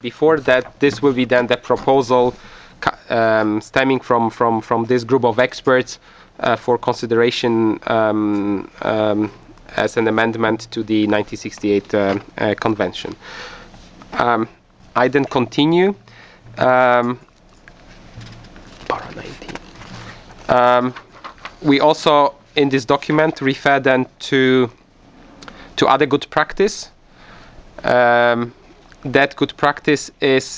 before, that this will be then the proposal stemming from this group of experts for consideration as an amendment to the 1968 convention. I then continue. We also in this document refer then to other good practice. That good practice is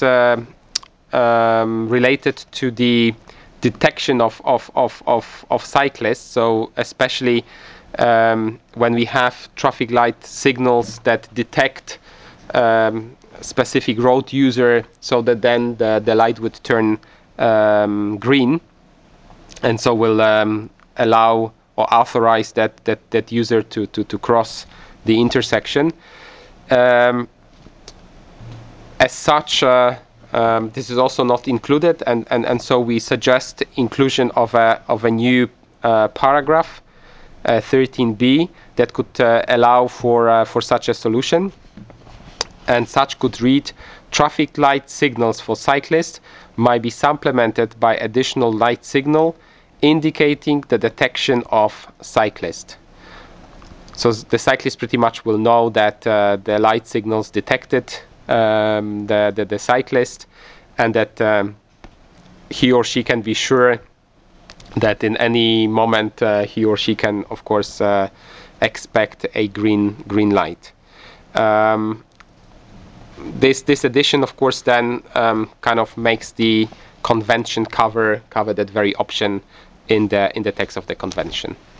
related to the detection of cyclists. So especially when we have traffic light signals that detect specific road user, so that then the light would turn green, and so will allow or authorize that user to cross the intersection. As such, this is also not included, and so we suggest inclusion of a new paragraph, 13b, that could allow for such a solution, and such could read: traffic light signals for cyclists might be supplemented by additional light signal indicating the detection of cyclist. So the cyclist pretty much will know that the light signals detected the cyclist, and that he or she can be sure that in any moment he or she can, of course, expect a green light. This addition, of course, then kind of makes the convention cover that very option in the text of the convention.